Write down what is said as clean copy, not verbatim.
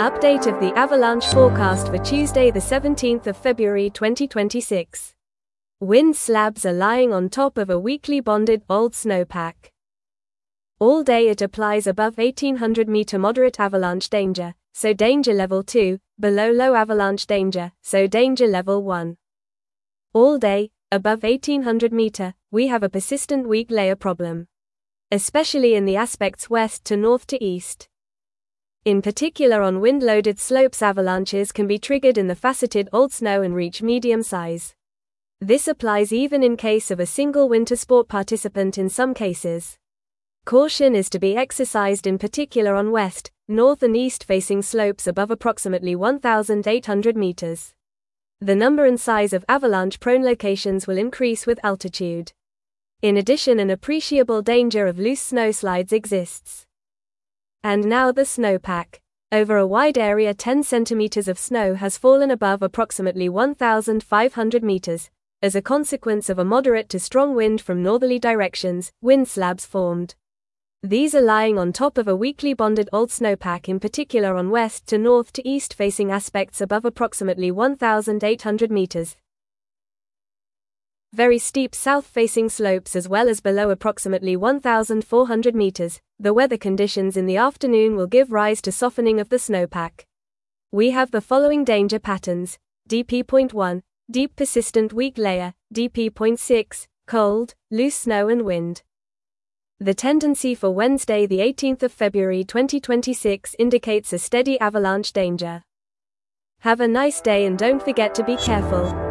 Update of the avalanche forecast for Tuesday the 17th of February 2026. Wind slabs are lying on top of a weakly bonded old snowpack. All day it applies above 1800 meter moderate avalanche danger, so danger level 2, below low avalanche danger, so danger level 1. All day, above 1800 meter, we have a persistent weak layer problem, especially in the aspects west to north to east. In particular on wind-loaded slopes, avalanches can be triggered in the faceted old snow and reach medium size. This applies even in case of a single winter sport participant in some cases. Caution is to be exercised in particular on west, north and east-facing slopes above approximately 1,800 meters. The number and size of avalanche-prone locations will increase with altitude. In addition, an appreciable danger of loose snowslides exists. And now the snowpack. Over a wide area, 10 centimeters of snow has fallen above approximately 1,500 meters. As a consequence of a moderate to strong wind from northerly directions, wind slabs formed. These are lying on top of a weakly bonded old snowpack, in particular on west to north to east facing aspects above approximately 1,800 meters. Very steep south-facing slopes as well as below approximately 1,400 meters. The weather conditions in the afternoon will give rise to softening of the snowpack. We have the following danger patterns: DP.1, deep persistent weak layer; DP.6, cold, loose snow and wind. The tendency for Wednesday the 18th of February 2026 indicates a steady avalanche danger. Have a nice day and don't forget to be careful.